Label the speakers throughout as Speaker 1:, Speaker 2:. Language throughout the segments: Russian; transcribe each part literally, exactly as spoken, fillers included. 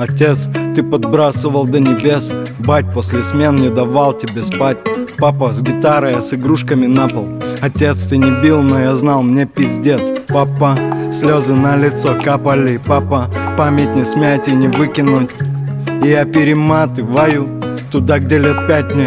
Speaker 1: Отец, ты подбрасывал до небес. Бать после смен не давал тебе спать. Папа с гитарой, а с игрушками на пол. Отец, ты не бил, но я знал, мне пиздец. Папа, слезы на лицо капали. Папа, память не смять и не выкинуть. И я перематываю туда, где лет пять мне.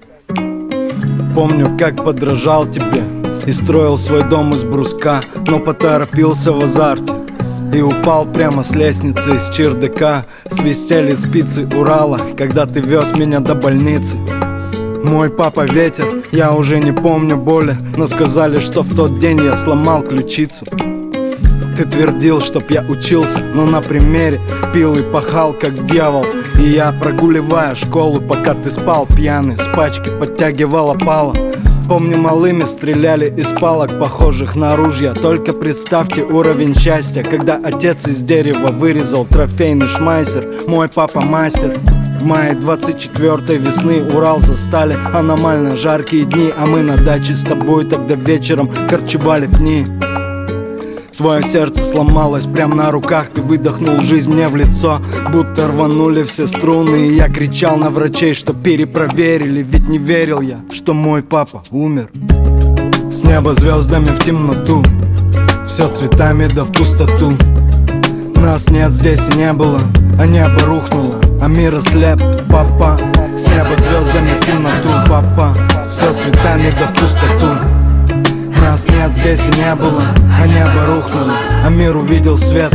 Speaker 1: Помню, как подражал тебе и строил свой дом из бруска, но поторопился в азарте и упал прямо с лестницы из чердака. Свистели спицы Урала, когда ты вез меня до больницы. Мой папа ветер, я уже не помню боли, но сказали, что в тот день я сломал ключицу. Ты твердил, чтоб я учился, но на примере пил и пахал, как дьявол. И я, прогуливая школу, пока ты спал пьяный, с пачки подтягивал опала. Помню, малыми стреляли из палок, похожих на ружья. Только представьте уровень счастья, когда отец из дерева вырезал трофейный шмайсер. Мой папа мастер. В мае двадцать четвёртой весны Урал застали аномально жаркие дни, а мы на даче с тобой тогда вечером корчевали пни. Твое сердце сломалось прямо на руках, ты выдохнул жизнь мне в лицо, будто рванули все струны. И я кричал на врачей, что перепроверили, ведь не верил я, что мой папа умер. С неба звездами в темноту, все цветами да в пустоту. Нас нет здесь и не было, а небо рухнуло, а мир ослеп. Папа, с неба звездами в темноту. Папа, все цветами да в пустоту. Нас нет здесь и не было, а небо рухнуло, а мир увидел свет.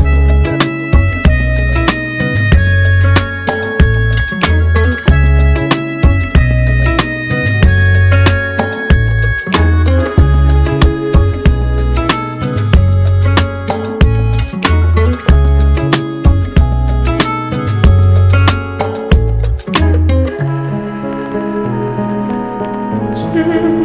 Speaker 2: Yeah.